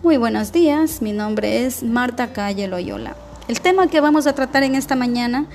Muy buenos días, mi nombre es Marta Calle Loyola. El tema que vamos a tratar en esta mañana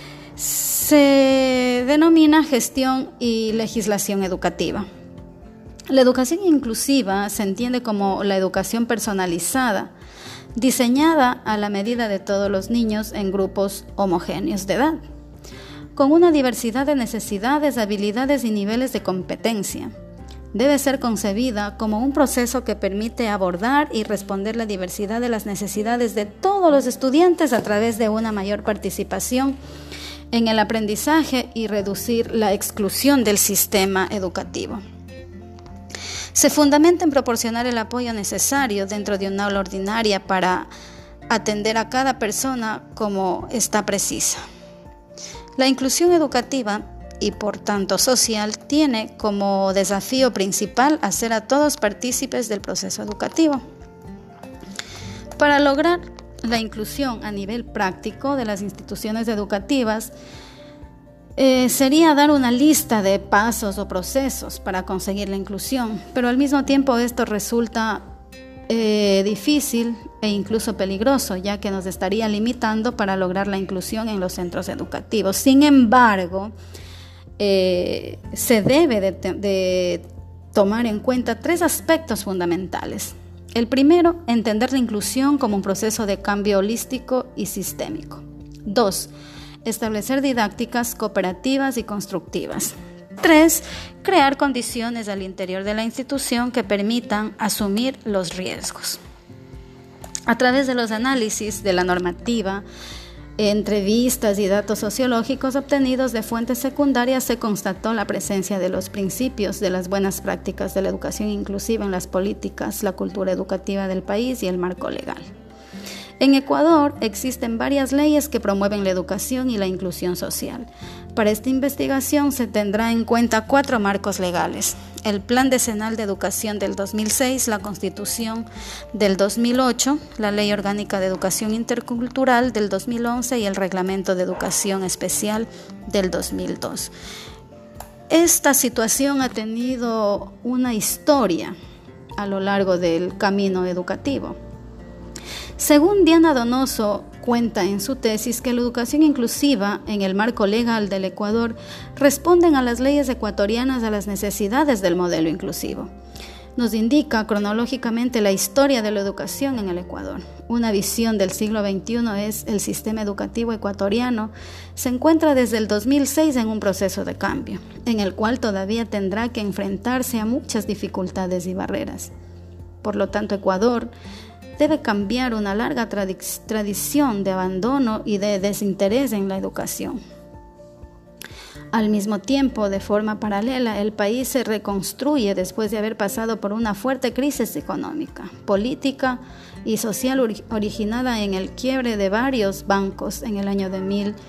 se denomina gestión y legislación educativa. La educación inclusiva se entiende como la educación personalizada, diseñada a la medida de todos los niños en grupos homogéneos de edad, con una diversidad de necesidades, habilidades y niveles de competencia. Debe ser concebida como un proceso que permite abordar y responder la diversidad de las necesidades de todos los estudiantes a través de una mayor participación en el aprendizaje y reducir la exclusión del sistema educativo. Se fundamenta en proporcionar el apoyo necesario dentro de una aula ordinaria para atender a cada persona como está precisa. La inclusión educativa y por tanto social tiene como desafío principal hacer a todos partícipes del proceso educativo. Para lograr la inclusión a nivel práctico de las instituciones educativas, sería dar una lista de pasos o procesos para conseguir la inclusión, pero al mismo tiempo esto resulta difícil e incluso peligroso, ya que nos estaría limitando para lograr la inclusión en los centros educativos. Sin embargo, se debe de tomar en cuenta tres aspectos fundamentales. El primero, entender la inclusión como un proceso de cambio holístico y sistémico. 2. Establecer didácticas cooperativas y constructivas. 3. Crear condiciones al interior de la institución que permitan asumir los riesgos. A través de los análisis de la normativa, entrevistas y datos sociológicos obtenidos de fuentes secundarias, se constató la presencia de los principios de las buenas prácticas de la educación inclusiva en las políticas, la cultura educativa del país y el marco legal. En Ecuador existen varias leyes que promueven la educación y la inclusión social. Para esta investigación se tendrá en cuenta 4 marcos legales: el Plan Decenal de Educación del 2006, la Constitución del 2008, la Ley Orgánica de Educación Intercultural del 2011 y el Reglamento de Educación Especial del 2002. Esta situación ha tenido una historia a lo largo del camino educativo. Según Diana Donoso cuenta en su tesis que la educación inclusiva en el marco legal del Ecuador responden a las leyes ecuatorianas a las necesidades del modelo inclusivo. Nos indica cronológicamente la historia de la educación en el Ecuador. Una visión del siglo XXI es el sistema educativo ecuatoriano se encuentra desde el 2006 en un proceso de cambio, en el cual todavía tendrá que enfrentarse a muchas dificultades y barreras. Por lo tanto, Ecuador debe cambiar una larga tradición de abandono y de desinterés en la educación. Al mismo tiempo, de forma paralela, el país se reconstruye después de haber pasado por una fuerte crisis económica, política y social originada en el quiebre de varios bancos en el año de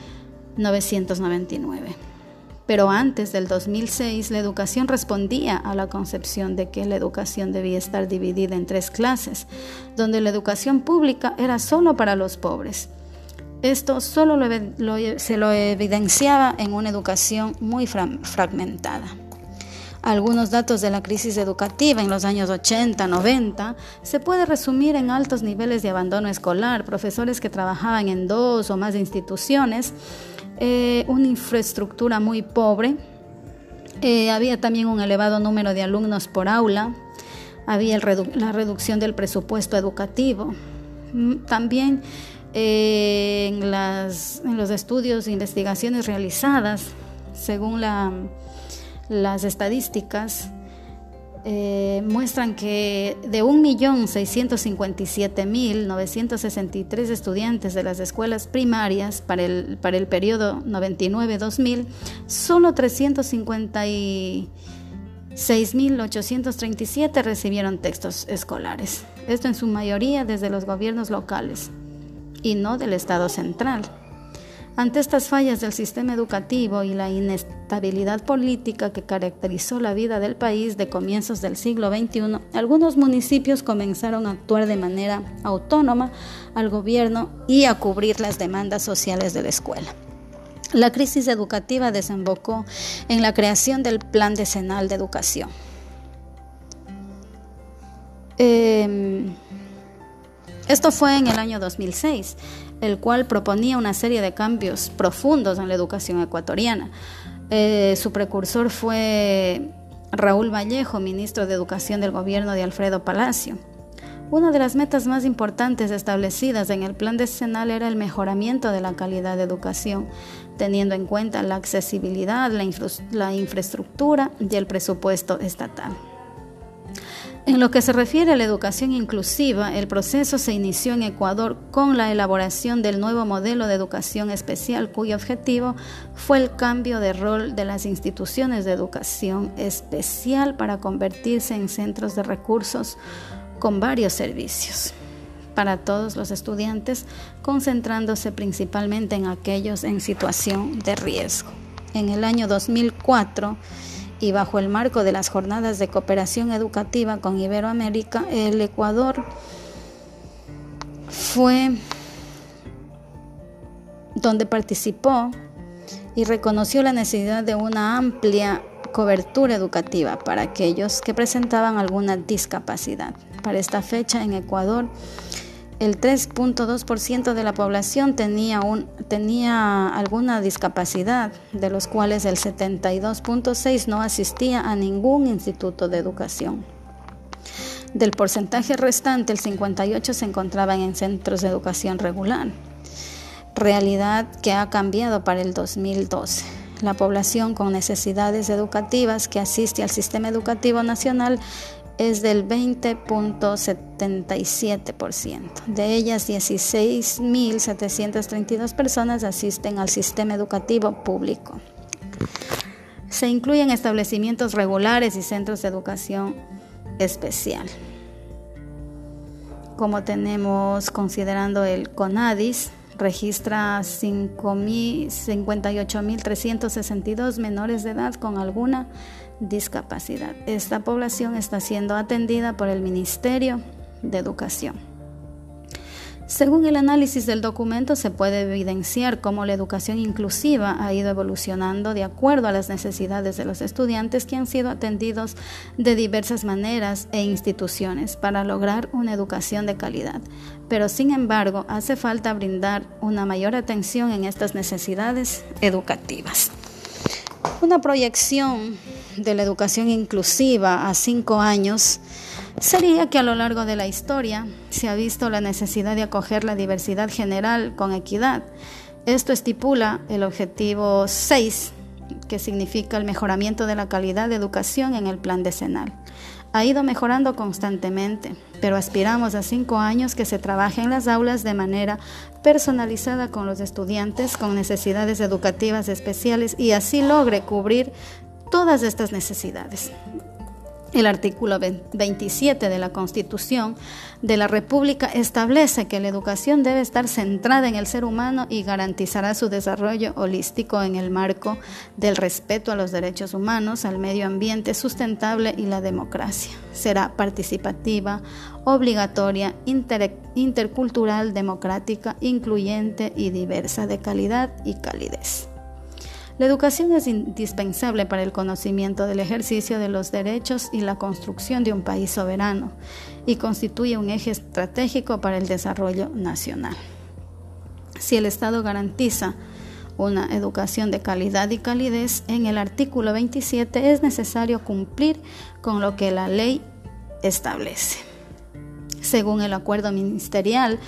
1999. Pero antes del 2006, la educación respondía a la concepción de que la educación debía estar dividida en 3 clases, donde la educación pública era solo para los pobres. Esto solo se lo evidenciaba en una educación muy fragmentada. Algunos datos de la crisis educativa en los años 80-90 se puede resumir en altos niveles de abandono escolar, profesores que trabajaban en 2 o más instituciones, una infraestructura muy pobre, había también un elevado número de alumnos por aula, había la reducción del presupuesto educativo. También en los estudios e investigaciones realizadas, según las estadísticas, muestran que de 1.657.963 estudiantes de las escuelas primarias para el periodo 99-2000, solo 356.837 recibieron textos escolares. Esto en su mayoría desde los gobiernos locales y no del Estado central. Ante estas fallas del sistema educativo y la inestabilidad política que caracterizó la vida del país de comienzos del siglo XXI, algunos municipios comenzaron a actuar de manera autónoma al gobierno y a cubrir las demandas sociales de la escuela. La crisis educativa desembocó en la creación del Plan Decenal de Educación. Esto fue en el año 2006, el cual proponía una serie de cambios profundos en la educación ecuatoriana. Su precursor fue Raúl Vallejo, ministro de Educación del gobierno de Alfredo Palacio. Una de las metas más importantes establecidas en el plan decenal era el mejoramiento de la calidad de educación, teniendo en cuenta la accesibilidad, la infraestructura y el presupuesto estatal. En lo que se refiere a la educación inclusiva, el proceso se inició en Ecuador con la elaboración del nuevo modelo de educación especial, cuyo objetivo fue el cambio de rol de las instituciones de educación especial para convertirse en centros de recursos con varios servicios para todos los estudiantes, concentrándose principalmente en aquellos en situación de riesgo. En el año 2004, y bajo el marco de las jornadas de cooperación educativa con Iberoamérica, el Ecuador fue donde participó y reconoció la necesidad de una amplia cobertura educativa para aquellos que presentaban alguna discapacidad. Para esta fecha, en Ecuador, el 3.2% de la población tenía alguna discapacidad, de los cuales el 72.6% no asistía a ningún instituto de educación. Del porcentaje restante, el 58% se encontraban en centros de educación regular, realidad que ha cambiado para el 2012. La población con necesidades educativas que asiste al sistema educativo nacional es del 20.77%. De ellas, 16.732 personas asisten al sistema educativo público. Se incluyen establecimientos regulares y centros de educación especial. Como tenemos, considerando el CONADIS, registra 58.362 menores de edad con alguna discapacidad. Esta población está siendo atendida por el Ministerio de Educación. Según el análisis del documento, se puede evidenciar cómo la educación inclusiva ha ido evolucionando de acuerdo a las necesidades de los estudiantes que han sido atendidos de diversas maneras e instituciones para lograr una educación de calidad. Pero, sin embargo, hace falta brindar una mayor atención en estas necesidades educativas. Una proyección de la educación inclusiva a 5 años sería que a lo largo de la historia se ha visto la necesidad de acoger la diversidad general con equidad. Esto estipula el objetivo 6, que significa el mejoramiento de la calidad de educación en el plan decenal. Ha ido mejorando constantemente, pero aspiramos a 5 años que se trabaje en las aulas de manera personalizada con los estudiantes con necesidades educativas especiales y así logre cubrir todas estas necesidades. El artículo 27 de la Constitución de la República establece que la educación debe estar centrada en el ser humano y garantizará su desarrollo holístico en el marco del respeto a los derechos humanos, al medio ambiente sustentable y la democracia. Será participativa, obligatoria, intercultural, democrática, incluyente y diversa, de calidad y calidez. La educación es indispensable para el conocimiento del ejercicio de los derechos y la construcción de un país soberano y constituye un eje estratégico para el desarrollo nacional. Si el Estado garantiza una educación de calidad y calidez, en el artículo 27 es necesario cumplir con lo que la ley establece. Según el Acuerdo Ministerial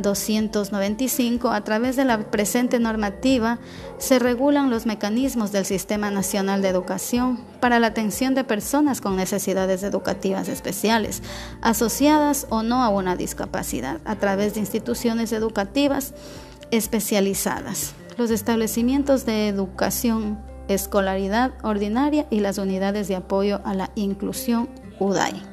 295, a través de la presente normativa se regulan los mecanismos del Sistema Nacional de Educación para la atención de personas con necesidades educativas especiales, asociadas o no a una discapacidad, a través de instituciones educativas especializadas, los establecimientos de educación, escolaridad ordinaria y las unidades de apoyo a la inclusión UDAI.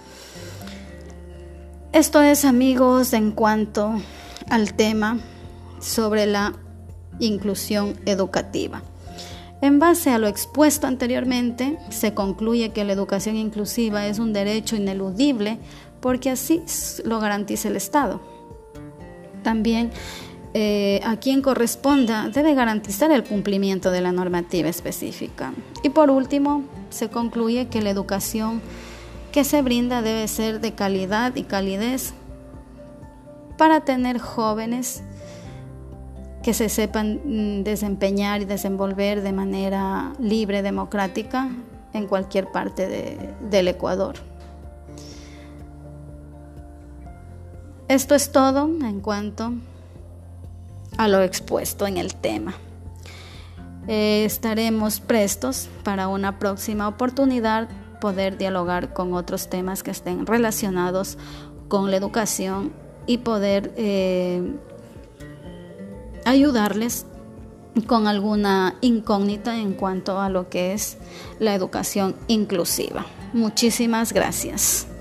Esto es, amigos, en cuanto al tema sobre la inclusión educativa. En base a lo expuesto anteriormente, se concluye que la educación inclusiva es un derecho ineludible porque así lo garantiza el Estado. También a quien corresponda debe garantizar el cumplimiento de la normativa específica. Y por último, se concluye que la educación que se brinda debe ser de calidad y calidez para tener jóvenes que se sepan desempeñar y desenvolver de manera libre, democrática en cualquier parte del Ecuador. Esto es todo en cuanto a lo expuesto en el tema. Estaremos prestos para una próxima oportunidad poder dialogar con otros temas que estén relacionados con la educación y poder ayudarles con alguna incógnita en cuanto a lo que es la educación inclusiva. Muchísimas gracias.